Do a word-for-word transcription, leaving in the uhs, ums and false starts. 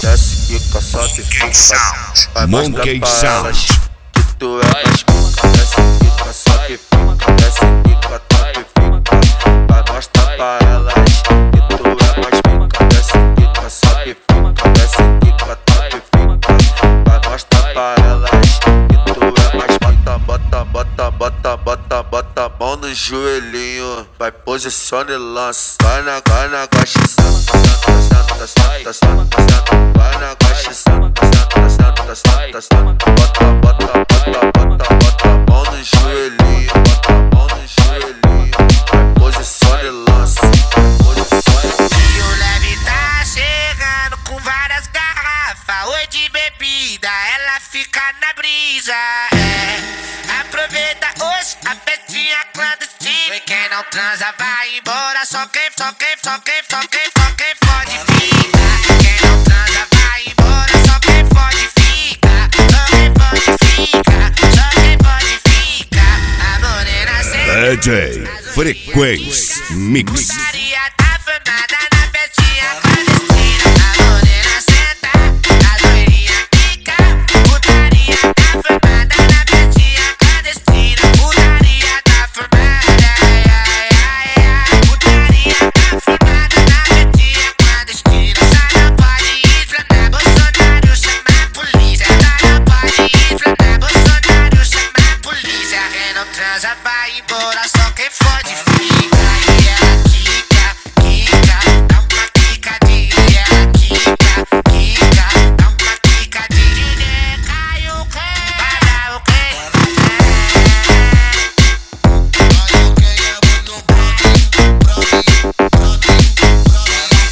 desce, quica, sobe, fica. Vai Monkey mostrar pra elas Sound. que tu é mais pica. Desce, quica, sobe, fica. Desce, quica, top, fica. Vai mostrar pra elas que tu é mais pica. Desce, quica, sobe, fica. Desce, quica, top, fica. Vai mostrar pra elas que tu é mais pica. Bota, bota, bota, bota, bota a mão no joelhinho. Vai, posiciona e lança. Vai na, vai na gacha, senta, senta, senta, senta, senta, senta. Vai na gacha, senta, senta, senta, senta, senta. Bota, bota, bota, bota, bota a mão no joelhinho. Bota a mão no joelhinho. Vai, posiciona e lança. E o leve tá chegando com várias garrafas. Oi de bebida, ela fica na brisa. É, aproveita hoje a festinha clandestina. Quem não transa vai embora. Só quem, só quem, só quem, só quem, só quem pode ficar. Quem não transa vai embora. Só quem pode ficar. Só quem pode ficar. Só quem pode ficar. A morena sempre D J Frequência Mix. Maria tá famada na festinha.